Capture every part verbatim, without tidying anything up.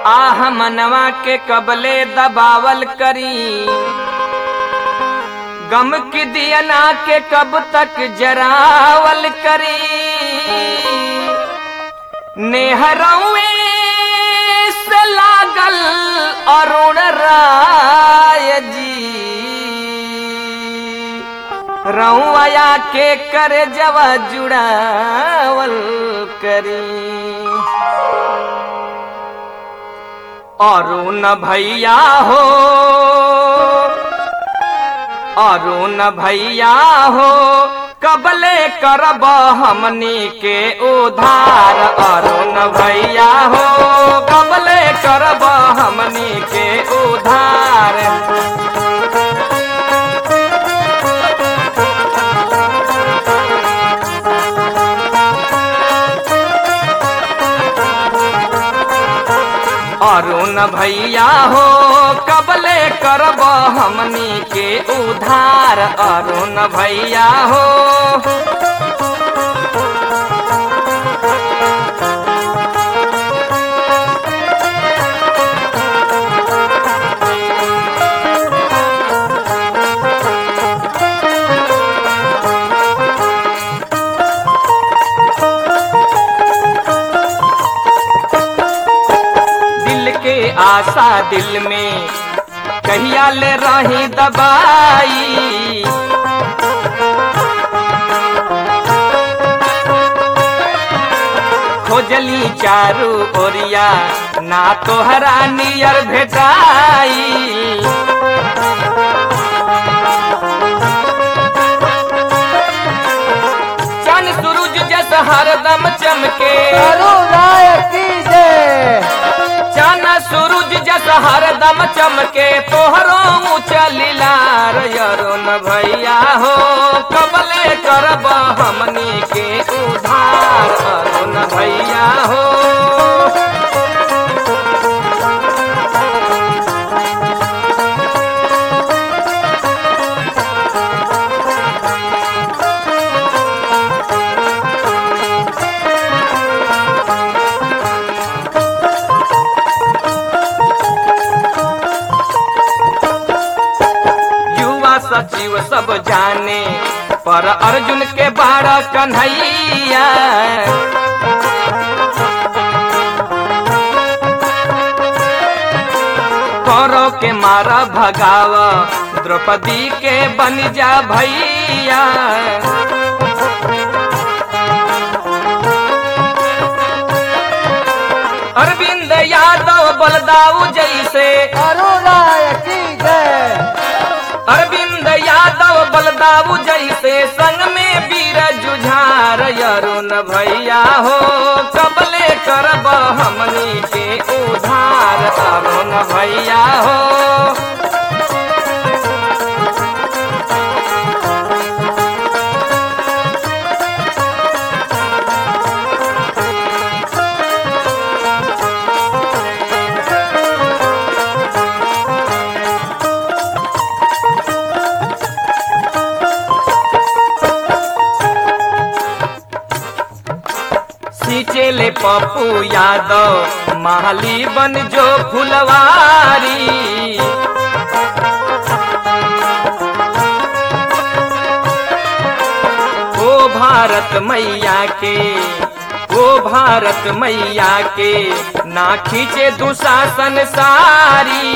आह मनवा के कबले दबावल करी, गम की दियना के कब तक जरावल करी। नेहरौए से लागल अरुण राय जी, रउआ के कर जवा जुड़ावल करी। अरुण भैया हो, अरुण भैया हो, कबले करब हमनी के उधार। अरुण भैया हो, कबले करब हमनी के उधार। अरुण भैया हो, कबले करब हमनी के उधार। अरुण भैया हो, आशा दिल में कहिया ले रही दबाई। खोजली चारू ओरिया ना तोहरा नियर भेटाई। चन सूरज जैसा हरदम चमके, चन सूरज जैसा हरदम चमके, तोहरो ऊंचा लीलार। अरुण भैया हो, कबले करब हमनी के उधार। अरुण भैया हो, सचिव सब जाने पर अर्जुन के बाड़ा कन्हैया। कौरव के मारा भगाव, द्रौपदी के बन जा भैया। अरविंद यादव बलदाऊ जैसे, अरविंद यादव बलदाऊ जैसे, संग में वीर जुझार। अरुण भैया हो, कबले करब हमनी के उधार। अरुण भैया हो, चेले पप्पू यादव माली बन जो फुलवारी। ओ भारत मैया के, ओ भारत मैया के, ना खींचे दुशासन सारी।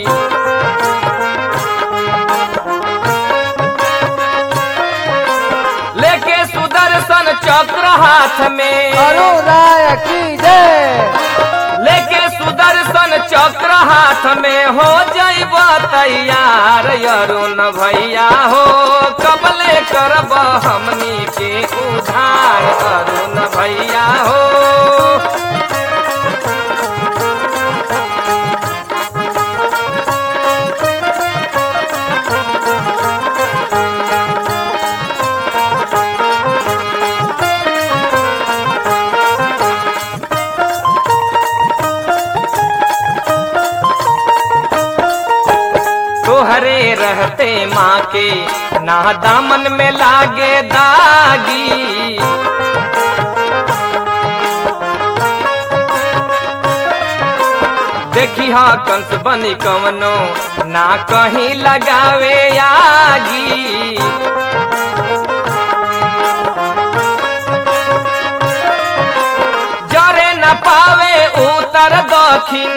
लेके सुदर्शन चक्र हाथ में, की जय। लेके सुदर्शन चक्र हाथ में, हो जाइब तैयार। अरुण भैया हो, कबले करब हमनी के उधार। अरुण भैया हो, तोहरे रहते माँ के ना दामन में लागे दागी। देखी हा कंस बनी कवनो ना कहीं लगावे आगी। जरे न पावे उत्तर दक्षिण,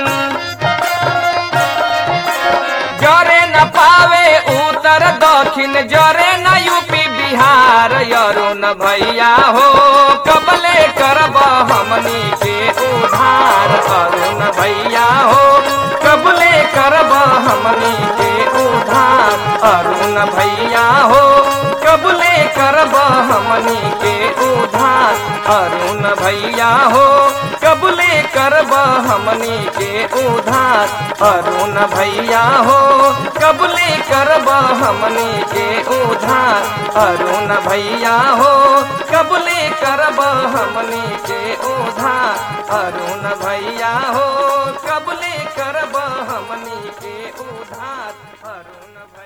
जरे न पावे उत्तर दक्षिण, जरे न यूपी बिहार। अरुण भैया हो कबले करब हमनी के उधार। अरुण भैया हो कबले करब हमनी के उधार। अरुण भैया हो कबले करब हमनी के उधार। अरुण भैया हो कबले करब हमनी के उधार। अरुण भैया हो कबले करब हमनी के उधार। अरुण भैया हो कबले करब हमनी के उधार। अरुण भैया हो कबले करब हमनी के उधार। अरुण